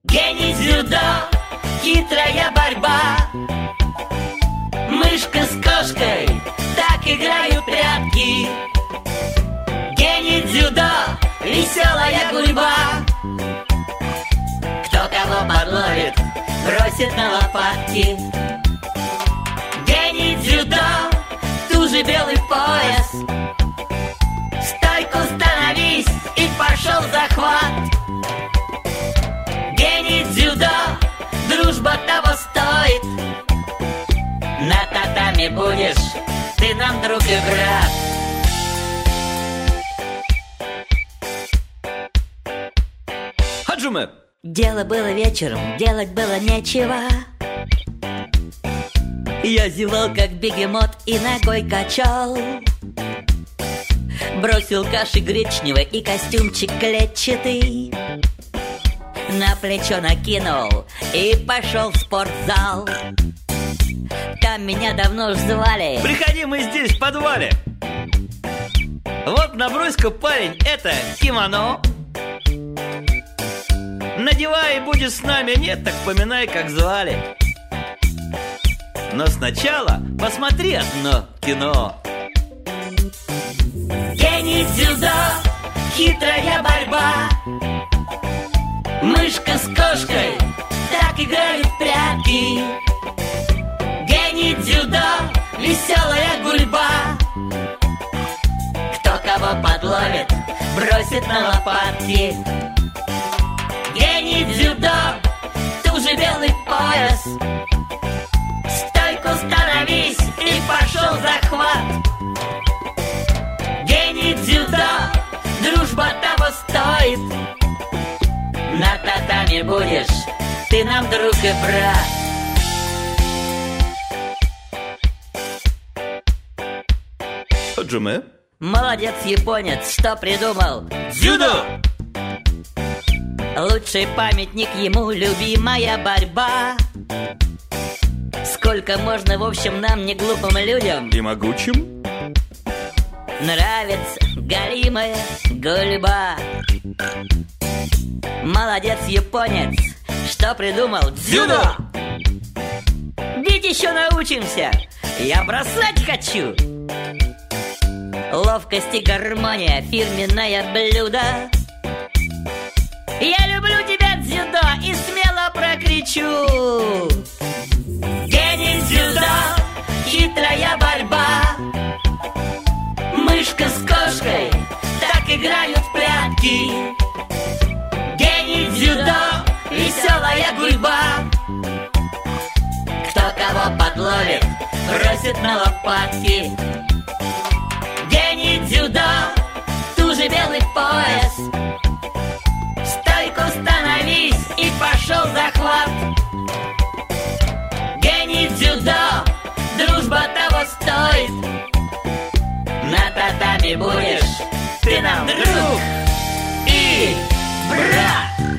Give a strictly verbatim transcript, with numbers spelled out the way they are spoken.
Гений дзюдо, хитрая борьба. Мышка с кошкой так играют прятки. Гений дзюдо, веселая гурьба. Кто кого подловит, бросит на лопатки. Гений дзюдо, туже белый пояс. Стойку становись, и пошел захват. Гений дзюдо, дружба того стоит. На татами будешь ты нам друг и брат. Хаджуме! Дело было вечером, делать было нечего. Я зевал, как бегемот, и ногой качал. Бросил каши гречневой и костюмчик клетчатый. На плечо накинул и пошел в спортзал. Там меня давно уж звали. Приходи, мы здесь, в подвале. Вот набрось-ка, парень, это кимоно. Надевай и будешь с нами. Нет, так поминай, как звали. Но сначала посмотри одно кино. Гений дзюдо, хитрая борьба. Мышка с кошкой так играют в прятки. Гений дзюдо, веселая гурьба. Кто кого подловит, бросит на лопатки. Гений дзюдо, туже белый пояс. Стойку становись, и пошел захват. Гений дзюдо, дружба того стоит. На татами будешь ты нам друг и брат. Хаджуме? Молодец, японец, что придумал? Дзюдо! Лучший памятник ему любимая борьба. Сколько можно, в общем, нам, не глупым людям, И могучим? нравится галимая гурьба. Молодец, японец, что придумал? Дзюдо! Бить еще научимся, я бросать хочу. Ловкость и гармония, фирменное блюдо. Я люблю тебя, дзюдо, и смело прокричу. Гений дзюдо, хитрая борьба. Мышка с кошкой так играют в прятки. Гений дзюдо, веселая гурьба. Кто кого подловит, бросит на лопатки. Гений дзюдо, туже белый пояс. Стойку становись, и пошел захват. Гений дзюдо, дружба того стоит. На татами будешь ты нам друг и брат.